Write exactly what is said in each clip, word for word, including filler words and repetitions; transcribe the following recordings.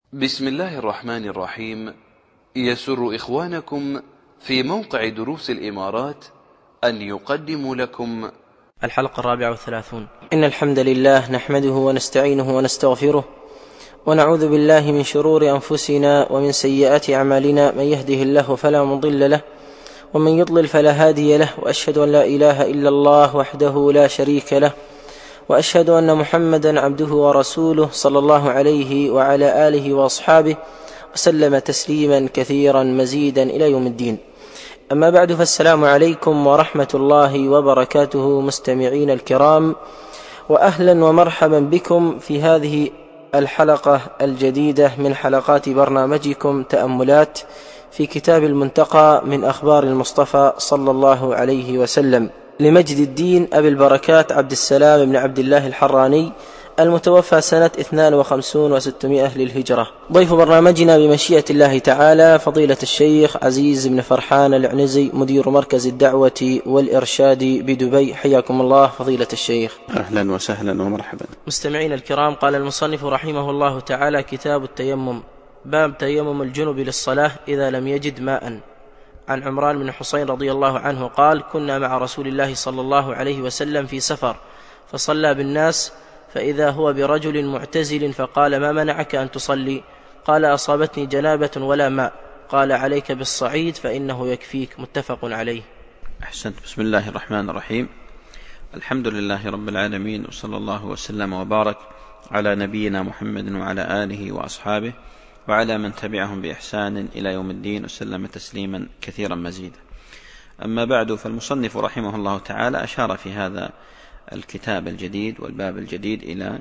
بسم الله الرحمن الرحيم. يسر إخوانكم في موقع دروس الإمارات أن يقدموا لكم الحلقة الرابعة والثلاثون. إن الحمد لله نحمده ونستعينه ونستغفره ونعوذ بالله من شرور أنفسنا ومن سيئات أعمالنا، من يهده الله فلا مضل له ومن يضلل فلا هادي له، وأشهد أن لا إله إلا الله وحده لا شريك له، وأشهد أن محمدا عبده ورسوله صلى الله عليه وعلى آله وأصحابه وسلم تسليما كثيرا مزيدا إلى يوم الدين. أما بعد، فالسلام عليكم ورحمة الله وبركاته مستمعين الكرام، وأهلا ومرحبا بكم في هذه الحلقة الجديدة من حلقات برنامجكم تأملات في كتاب المنتقى من أخبار المصطفى صلى الله عليه وسلم لمجد الدين أبي البركات عبد السلام بن عبد الله الحراني، المتوفى سنة اثنين وخمسين وستمائة للهجرة. ضيف برنامجنا بمشيئة الله تعالى فضيلة الشيخ عزيز بن فرحان العنزي، مدير مركز الدعوة والإرشاد بدبي. حياكم الله فضيلة الشيخ. أهلا وسهلا ومرحبا. مستمعين الكرام، قال المصنف رحمه الله تعالى: كتاب التيمم، باب تيمم الجنب للصلاة إذا لم يجد ماء. عن عمران بن حسين رضي الله عنه قال: كنا مع رسول الله صلى الله عليه وسلم في سفر، فصلى بالناس، فإذا هو برجل معتزل، فقال: ما منعك أن تصلي؟ قال: أصابتني جنابة ولا ماء. قال: عليك بالصعيد فإنه يكفيك. متفق عليه. أحسنت. بسم الله الرحمن الرحيم. الحمد لله رب العالمين، وصلى الله وسلم وبارك على نبينا محمد وعلى آله وأصحابه وعلى من تبعهم بإحسان إلى يوم الدين، وسلم تسليما كثيرا مزيدا. أما بعد، فالمصنف رحمه الله تعالى أشار في هذا الكتاب الجديد والباب الجديد إلى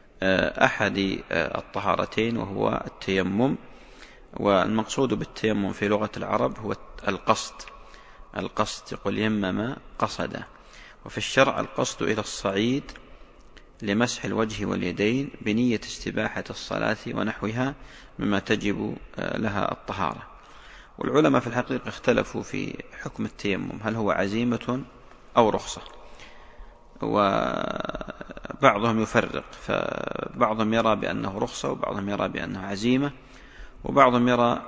أحد الطهارتين، وهو التيمم. والمقصود بالتيمم في لغة العرب هو القصد. القصد يقول يمم قصد، وفي الشرع القصد إلى الصعيد لمسح الوجه واليدين بنية استباحة الصلاة ونحوها مما تجب لها الطهارة. والعلماء في الحقيقة اختلفوا في حكم التيمم، هل هو عزيمة أو رخصة؟ وبعضهم يفرق، فبعضهم يرى بأنه رخصة، وبعضهم يرى بأنه عزيمة، وبعضهم يرى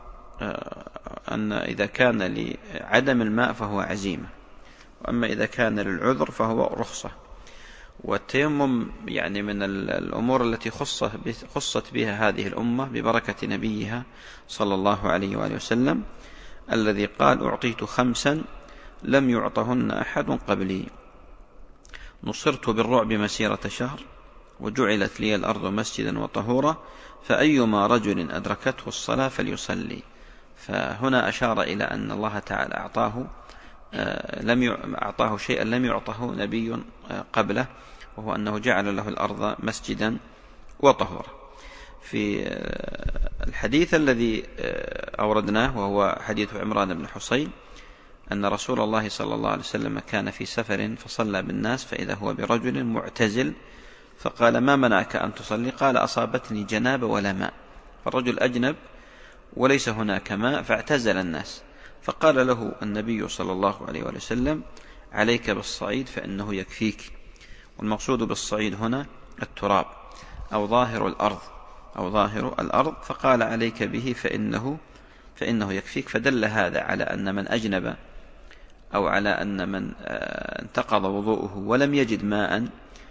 أن إذا كان لعدم الماء فهو عزيمة، وأما إذا كان للعذر فهو رخصة. والتيمم يعني من الأمور التي خصت بها هذه الأمة ببركة نبيها صلى الله عليه وآله وسلم، الذي قال: أعطيت خمسا لم يعطهن أحد قبلي، نصرت بالرعب مسيرة شهر، وجعلت لي الأرض مسجدا وطهورا، فأيما رجل أدركته الصلاة فليصلي. فهنا أشار إلى أن الله تعالى أعطاه لم أعطاه شيئا لم يعطه نبي قبله، وهو أنه جعل له الأرض مسجدا وطهورا. في الحديث الذي أوردناه، وهو حديث عمران بن حسين، أن رسول الله صلى الله عليه وسلم كان في سفر فصلى بالناس، فإذا هو برجل معتزل، فقال: ما منعك أن تصلي؟ قال: أصابتني جنابة ولا ماء. فالرجل أجنب وليس هناك ماء، فاعتزل الناس، فقال له النبي صلى الله عليه وسلم: عليك بالصعيد فإنه يكفيك. والمقصود بالصعيد هنا التراب أو ظاهر الأرض أو ظاهر الأرض، فقال: عليك به فإنه فإنه يكفيك. فدل هذا على أن من أجنب أو على أن من انتقض وضوءه ولم يجد ماء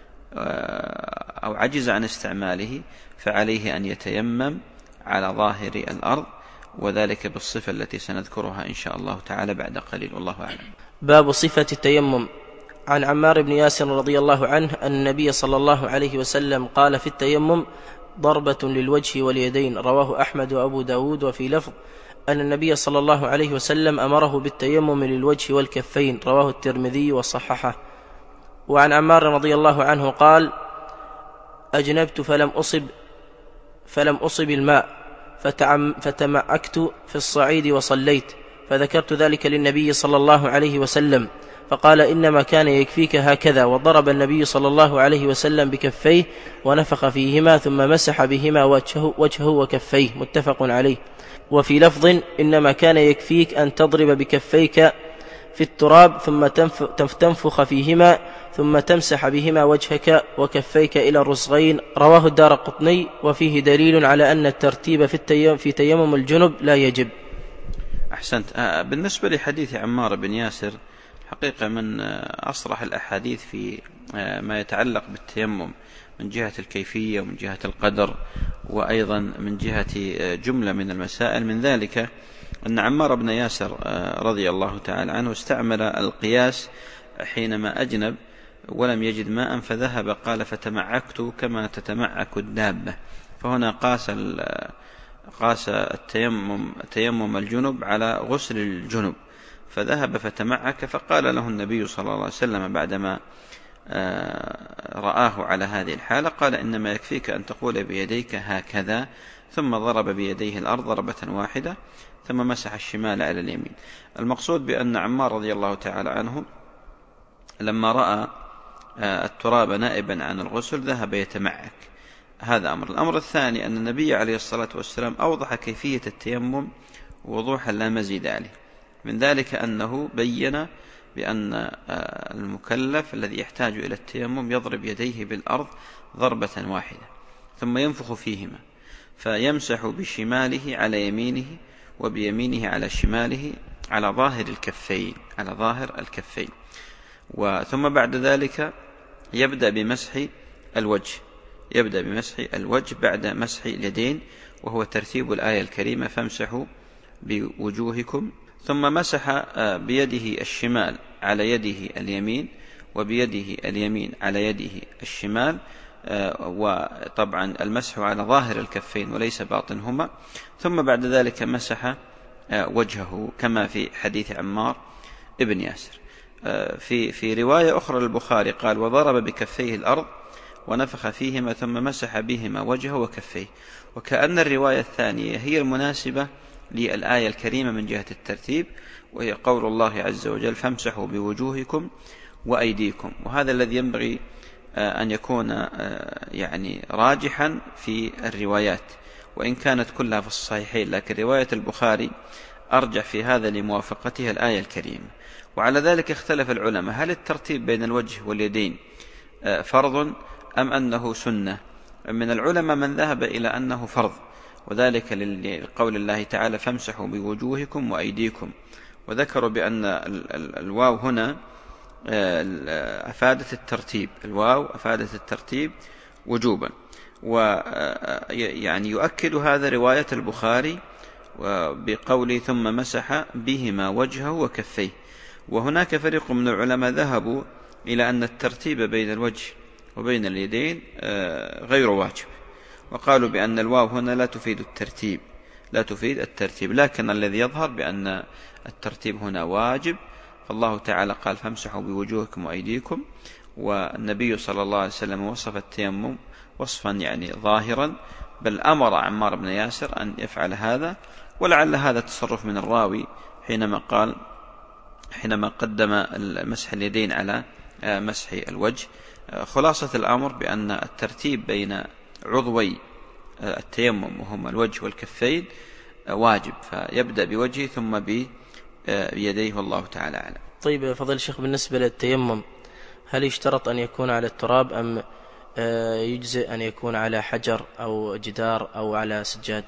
أو عجز عن استعماله، فعليه أن يتيمم على ظاهر الأرض، وذلك بالصفة التي سنذكرها إن شاء الله تعالى بعد قليل، والله أعلم. باب صفة التيمم. عن عمار بن ياسر رضي الله عنه أن النبي صلى الله عليه وسلم قال في التيمم: ضربة للوجه واليدين. رواه أحمد وأبو داود. وفي لفظ أن النبي صلى الله عليه وسلم أمره بالتيمم للوجه والكفين. رواه الترمذي وصححه. وعن عمار رضي الله عنه قال: أجنبت فلم أصب فلم أصب الماء، فتمعكت في الصعيد وصليت، فذكرت ذلك للنبي صلى الله عليه وسلم، فقال: إنما كان يكفيك هكذا. وضرب النبي صلى الله عليه وسلم بكفيه ونفخ فيهما، ثم مسح بهما وجهه, وجهه وكفيه. متفق عليه. وفي لفظ: إنما كان يكفيك أن تضرب بكفيك في في التراب ثم تنفخ فيهما ثم تمسح بهما وجهك وكفيك إلى الرسغين. رواه الدارقطني، وفيه دليل على أن الترتيب في التيمم في تيمم الجنب لا يجب. أحسنت. بالنسبة لحديث عمار بن ياسر، حقيقة من أصرح الأحاديث في ما يتعلق بالتيمم من جهة الكيفية ومن جهة القدر، وأيضا من جهة جملة من المسائل. من ذلك أن عمار بن ياسر رضي الله تعالى عنه استعمل القياس حينما أجنب ولم يجد ماء فذهب، قال فتمعكت كما تتمعك الدابة. فهنا قاس قاس التيمم تيمم الجنب على غسل الجنب، فذهب فتمعك، فقال له النبي صلى الله عليه وسلم بعدما رآه على هذه الحالة، قال إنما يكفيك أن تقول بيديك هكذا، ثم ضرب بيديه الأرض ضربة واحدة ثم مسح الشمال على اليمين. المقصود بأن عمار رضي الله تعالى عنه لما رأى التراب نائبا عن الغسل ذهب يتمعك. هذا أمر. الأمر الثاني أن النبي عليه الصلاة والسلام أوضح كيفية التيمم وضوحا لا مزيد عليه، من ذلك أنه بين بأن المكلف الذي يحتاج إلى التيمم يضرب يديه بالأرض ضربة واحدة ثم ينفخ فيهما، فيمسح بشماله على يمينه وبيمينه على شماله على ظاهر الكفين على ظاهر الكفين وثم بعد ذلك يبدأ بمسح الوجه يبدأ بمسح الوجه بعد مسح اليدين، وهو ترتيب الآية الكريمة فامسحوا بوجوهكم. ثم مسح بيده الشمال على يده اليمين وبيده اليمين على يده الشمال، وطبعا المسح على ظاهر الكفين وليس باطنهما. ثم بعد ذلك مسح وجهه كما في حديث عمار ابن ياسر. في في رواية أخرى للبخاري قال وضرب بكفيه الأرض ونفخ فيهما ثم مسح بهما وجهه وكفيه، وكأن الرواية الثانية هي المناسبة للآية الكريمة من جهة الترتيب، وهي قول الله عز وجل فامسحوا بوجوهكم وأيديكم. وهذا الذي ينبغي أن يكون يعني راجحا في الروايات، وإن كانت كلها في الصحيحين، لكن رواية البخاري أرجح في هذا لموافقتها الآية الكريمة. وعلى ذلك اختلف العلماء هل الترتيب بين الوجه واليدين فرض أم أنه سنة. من العلماء من ذهب إلى أنه فرض، وذلك لقول الله تعالى فامسحوا بوجوهكم وأيديكم، وذكروا بأن الواو هنا أفادت الترتيب الواو أفادت الترتيب وجوبا. ويعني يؤكد هذا رواية البخاري بقوله ثم مسح بهما وجهه وكفيه. وهناك فريق من العلماء ذهبوا إلى أن الترتيب بين الوجه وبين اليدين غير واجب، وقالوا بأن الواو هنا لا تفيد الترتيب لا تفيد الترتيب لكن الذي يظهر بأن الترتيب هنا واجب. فالله تعالى قال فامسحوا بوجوهكم وأيديكم، والنبي صلى الله عليه وسلم وصف التيمم وصفا يعني ظاهرا، بل أمر عمار بن ياسر أن يفعل هذا. ولعل هذا تصرف من الراوي حينما قال حينما قدم مسح اليدين على مسح الوجه. خلاصة الأمر بأن الترتيب بين عضوي التيمم وهما الوجه والكفين واجب، فيبدأ بوجهه ثم بيديه والله تعالى أعلم. طيب فضل الشيخ، بالنسبة للتيمم هل يشترط أن يكون على التراب أم يجزئ أن يكون على حجر أو جدار أو على سجاد؟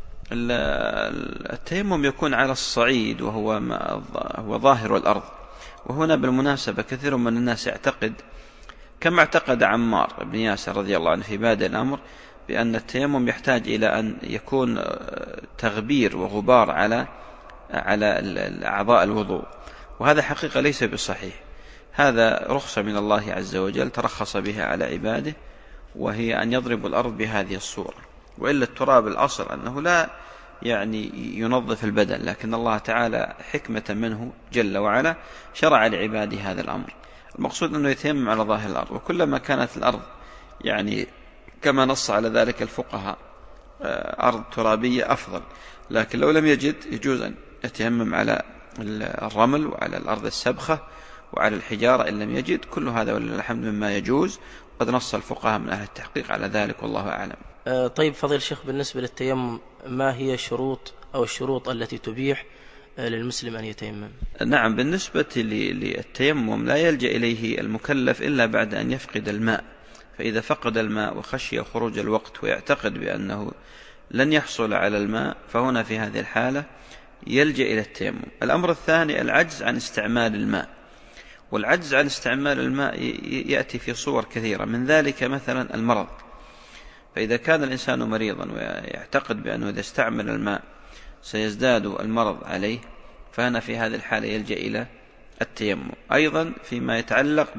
التيمم يكون على الصعيد وهو هو ظاهر الأرض. وهنا بالمناسبة كثير من الناس يعتقد كما اعتقد عمار بن ياسر رضي الله عنه في بادئ الأمر بأن التيمم يحتاج إلى أن يكون تغبير وغبار على على أعضاء الوضوء، وهذا حقيقة ليس بصحيح. هذا رخصة من الله عز وجل ترخص بها على عباده، وهي أن يضربوا الأرض بهذه الصورة. وإلا التراب الأصل أنه لا يعني ينظف البدن، لكن الله تعالى حكمة منه جل وعلا شرع لعباده هذا الأمر. المقصود أنه يتيمم على ظاهر الأرض، وكلما كانت الأرض يعني كما نص على ذلك الفقهاء أرض ترابية أفضل، لكن لو لم يجد يجوز أن يتيمم على الرمل وعلى الأرض السبخة وعلى الحجارة إن لم يجد. كل هذا ولله الحمد مما يجوز، قد نص الفقهاء من أهل التحقيق على ذلك والله أعلم. طيب فضيل الشيخ، بالنسبة للتيمم ما هي الشروط أو الشروط التي تبيح للمسلم أن يتيمم؟ نعم، بالنسبة للتيمم لا يلجأ إليه المكلف إلا بعد أن يفقد الماء، فإذا فقد الماء وخشي خروج الوقت ويعتقد بأنه لن يحصل على الماء فهنا في هذه الحالة يلجأ إلى التيمم. الأمر الثاني العجز عن استعمال الماء، والعجز عن استعمال الماء يأتي في صور كثيرة، من ذلك مثلا المرض. فإذا كان الإنسان مريضا ويعتقد بأنه إذا استعمل الماء سيزداد المرض عليه، فهنا في هذه الحالة يلجأ إلى التيمم. أيضا فيما يتعلق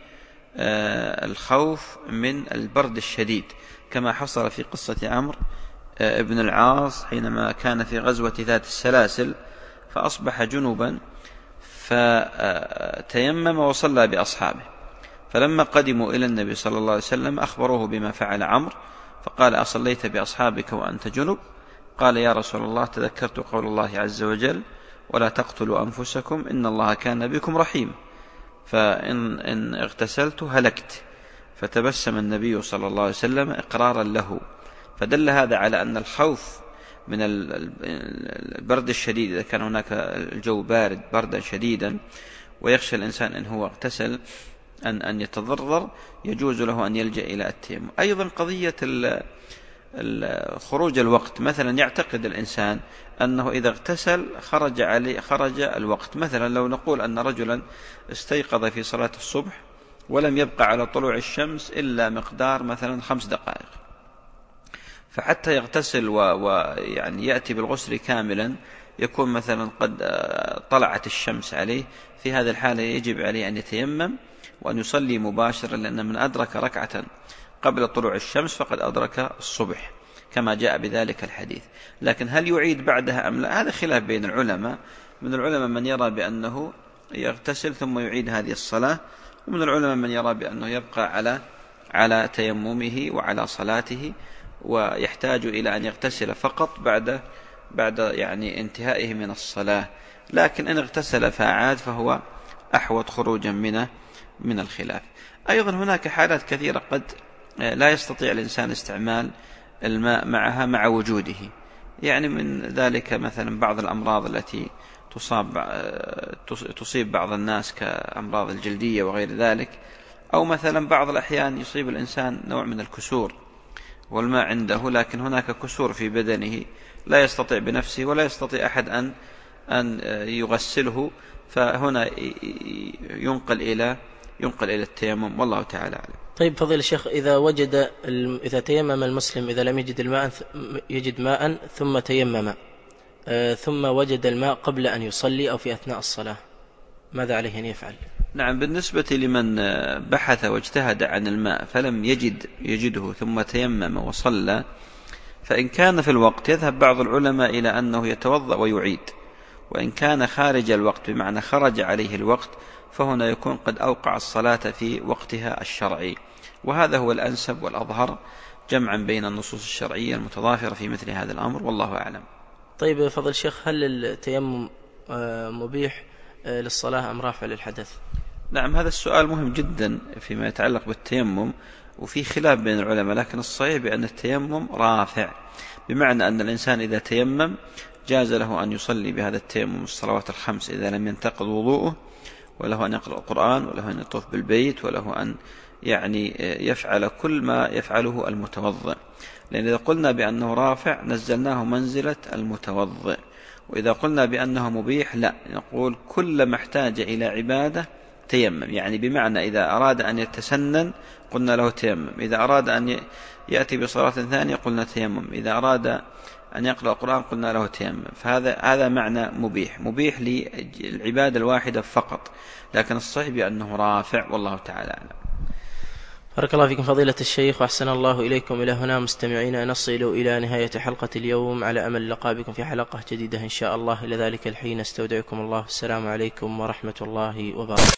بالخوف من البرد الشديد، كما حصل في قصة عمرو ابن العاص حينما كان في غزوة ذات السلاسل فأصبح جنبا فتيمم وصلى بأصحابه، فلما قدموا إلى النبي صلى الله عليه وسلم أخبروه بما فعل عمرو، فقال: أصليت بأصحابك وأنت جنب؟ قال: يا رسول الله، تذكرت قول الله عز وجل: ولا تقتلوا أنفسكم إن الله كان بكم رحيم، فإن إن اغتسلت هلكت. فتبسم النبي صلى الله عليه وسلم إقرارا له، فدل هذا على أن الخوف من البرد الشديد، إذا كان هناك الجو بارد بردا شديدا ويخشى الإنسان إن هو اغتسل أن أن يتضرر، يجوز له أن يلجأ إلى التيمم. أيضا قضية خروج الوقت، مثلا يعتقد الإنسان أنه إذا اغتسل خرج عليه خرج الوقت. مثلا لو نقول أن رجلا استيقظ في صلاة الصبح ولم يبقى على طلوع الشمس إلا مقدار مثلا خمس دقائق، فحتى يغتسل ويعني يأتي بالغسل كاملا يكون مثلا قد طلعت الشمس عليه، في هذه الحالة يجب عليه أن يتيمم وأن يصلي مباشرة، لأن من أدرك ركعة قبل طلوع الشمس فقد أدرك الصبح كما جاء بذلك الحديث. لكن هل يعيد بعدها أم لا؟ هذا خلاف بين العلماء. من العلماء من يرى بأنه يغتسل ثم يعيد هذه الصلاة، ومن العلماء من يرى بأنه يبقى على على تيممه وعلى صلاته، ويحتاج إلى أن يغتسل فقط بعد بعد يعني انتهائه من الصلاة. لكن إن اغتسل فعاد فهو أحوط خروجا من من الخلاف. أيضا هناك حالات كثيرة قد لا يستطيع الإنسان استعمال الماء معها مع وجوده، يعني من ذلك مثلا بعض الأمراض التي تصاب تصيب بعض الناس كأمراض الجلدية وغير ذلك، أو مثلا بعض الأحيان يصيب الإنسان نوع من الكسور والماء عنده، لكن هناك كسور في بدنه لا يستطيع بنفسه ولا يستطيع أحد أن أن يغسله، فهنا ينقل إلى ينقل إلى التيمم، والله تعالى أعلم. طيب فضيلة الشيخ، إذا وجد إذا تيمم المسلم إذا لم يجد الماء يجد ماء ثم تيمم ثم وجد الماء قبل أن يصلي أو في أثناء الصلاة، ماذا عليه أن يفعل؟ نعم، بالنسبة لمن بحث واجتهد عن الماء فلم يجد يجده ثم تيمم وصلى، فإن كان في الوقت يذهب بعض العلماء إلى أنه يتوضأ ويعيد، وإن كان خارج الوقت بمعنى خرج عليه الوقت فهنا يكون قد أوقع الصلاة في وقتها الشرعي، وهذا هو الأنسب والأظهر جمعا بين النصوص الشرعية المتضافرة في مثل هذا الأمر، والله أعلم. طيب فضل الشيخ، هل التيمم مبيح للصلاة أم رافع للحدث؟ نعم، هذا السؤال مهم جدا فيما يتعلق بالتيمم، وفي خلاف بين العلماء، لكن الصحيح بأن التيمم رافع، بمعنى أن الإنسان إذا تيمم جاز له أن يصلي بهذا التيمم الصلوات الخمس إذا لم ينتقض وضوءه، وله أن يقرأ القرآن، وله أن يطوف بالبيت، وله أن يعني يفعل كل ما يفعله المتوضئ، لأن إذا قلنا بأنه رافع نزلناه منزلة المتوضئ، وإذا قلنا بأنه مبيح لا، نقول كل ما احتاج إلى عبادة تيمم، يعني بمعنى إذا أراد أن يتسنن قلنا له تيمم، إذا أراد أن يأتي بصلاة ثانية قلنا تيمم، إذا أراد أن يقرأ القرآن قلنا له تيمم، فهذا هذا معنى مبيح، مبيح للعبادة الواحدة فقط، لكن الصحيح بأنه رافع، والله تعالى أعلم. بارك الله فيكم فضيلة الشيخ، وأحسن الله إليكم. إلى هنا مستمعين نصل إلى نهاية حلقة اليوم، على أمل اللقاء بكم في حلقة جديدة إن شاء الله. إلى ذلك الحين استودعكم الله، السلام عليكم ورحمة الله وبركاته.